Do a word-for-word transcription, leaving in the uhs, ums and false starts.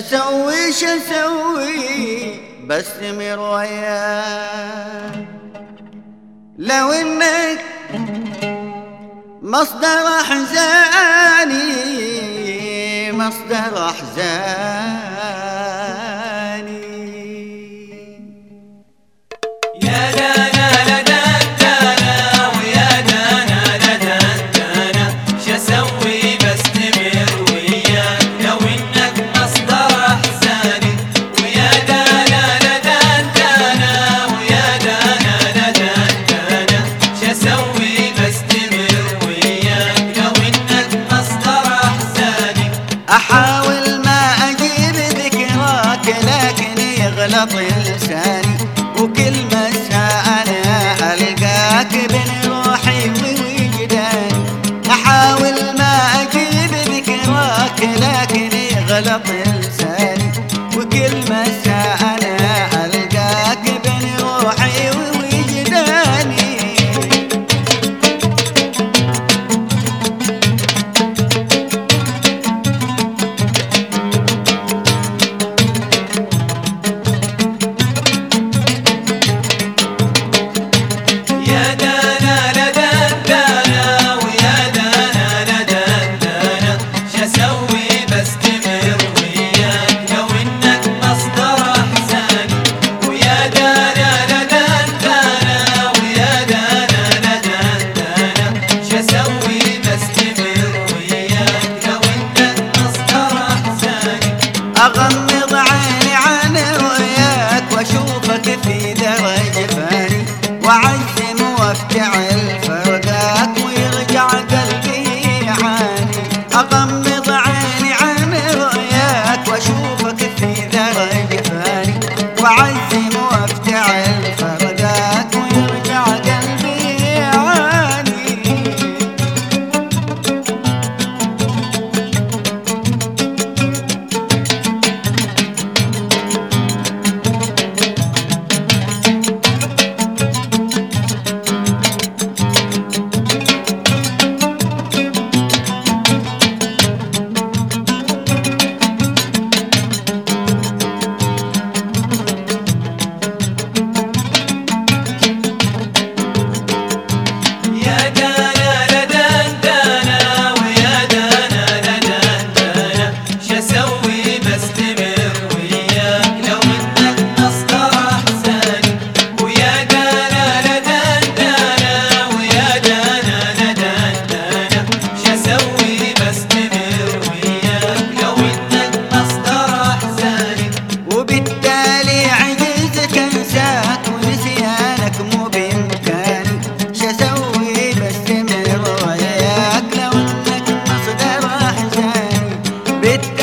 شسوي شسوي بستمر وياك لو انك مصدر احزاني مصدر احزاني. يا دانا لدندنا ويا دانا لدندنا شسوي بستمر وياك لو انك مصدر احزاني. ويا دانا لدندنا ويا دانا لدندنا شسوي بستمر وياك لو انك مصدر احزاني. احاول ما اجيب ذكراك لكن يغلط لساني وكل مساء انا القاك بين روحي ووجداني. احاول ما اجيب ذكراك لكن يغلط لساني وكل مساء انا القاك بين روحي ووجداني. يا دانا لدندنا ويا دانا لدندنا شسوي بستمر وياك لو انك مصدر احزاني. ويا دانا لدندنا ويا دانا لدندنا شسوي بستمر وياك لو انك مصدر احزاني. اغمض عيني عن رؤياك واشوفك في درج فاني وعزم وافتعل فرقاك ويرجع قلبي يعاني. اغمض عيني عن رؤياك واشوفك في درج فاني وعزم وافتعل فرقاك ويرجع قلبي يعاني. يا دانا لدندنا ويا دانا لدندنا شسوي بستمر وياك لو انك مصدر احزاني. ويا دانا لدندنا ويا دانا لدندنا شسوي بستمر وياك لو انك مصدر احزاني. وبالتالي عجزت انساك ونسيانك مو بامكاني. شسوي بستمر وياك لو انك مصدر احزاني.